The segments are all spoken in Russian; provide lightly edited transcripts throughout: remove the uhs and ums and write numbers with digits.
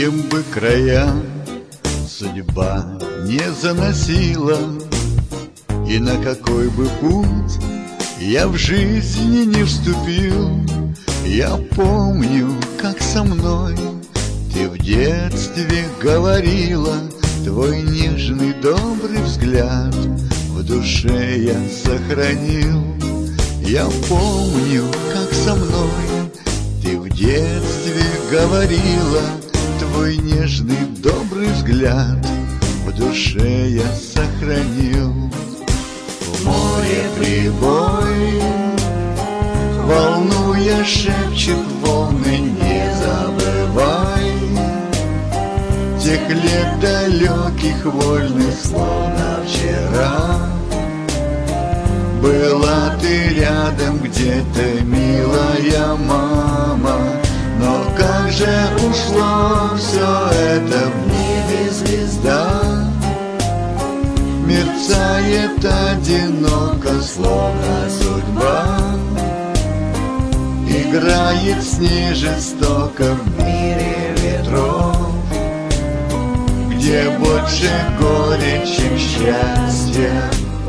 каким бы краям судьба не заносила, и на какой бы путь я в жизни не вступил, я помню, как со мной ты в детстве говорила. Твой нежный добрый взгляд в душе я сохранил. Я помню, как со мной ты в детстве говорила. Твой нежный добрый взгляд в душе я сохранил. В море прибой, волнуя, шепчет волны, не забывай тех лет далеких, вольных, словно вчера. Была ты рядом где-то, милая мама, но как же ушло все это в небе звезда. Мерцает одиноко, словно судьба, играет с ней жестоко в мире ветров, где больше горя, чем счастья.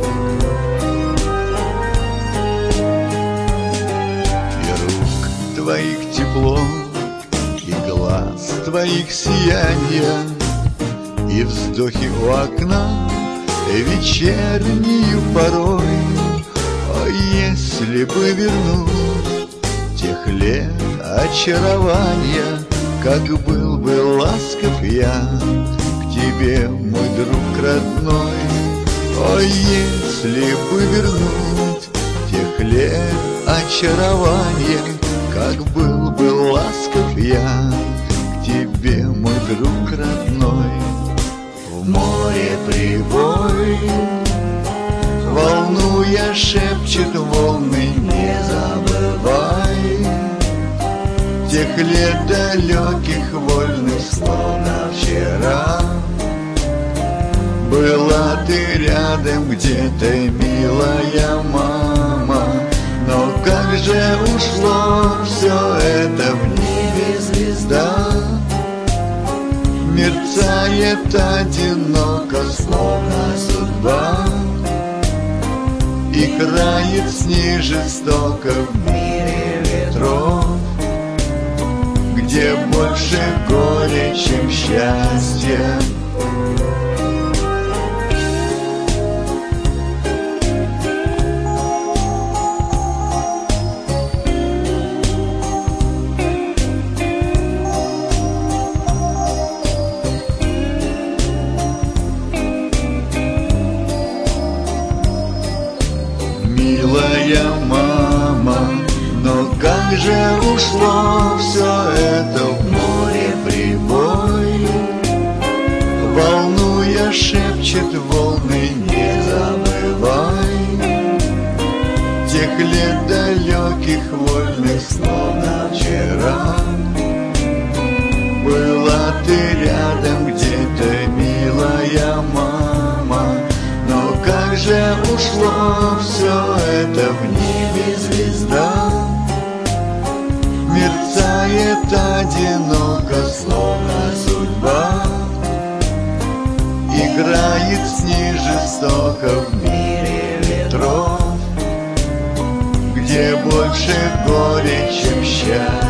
И рук твоих тепло, и глаз твоих сияние, и вздохи у окна вечернюю порой. О, если бы вернуть тех лет очарования, как был бы ласков я к тебе, мой друг родной. О, если бы вернуть тех лет очарования, как был бы ласков я к тебе, мой друг родной. В море прибой, волнуя, шепчет волны, не забывай тех лет далеких, вольных, словно вчера. Была ты рядом где-то, милая мама, но как же ушло все это в небе звезда. Мерцает одиноко, словно судьба, играет с ней жестоко в мире ветров, где больше горя, чем счастья. Милая мама, но как же ушло все это в море прибой, волнуя, шепчет волны, не забывай тех лет далеких, вольных, словно вчера. Была ты рядом где-то, милая мама, но как же ушло все это в небе звезда. Мерцает одиноко, словно судьба, играет с ней жестоко в мире ветров, где больше горя, чем счастья.